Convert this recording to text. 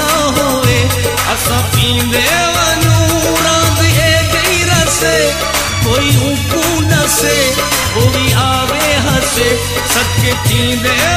ना होए असा पींदे वनू रांद ए गई रसे कोई ऊकू नसे वो भी आवे हसे सके थींदे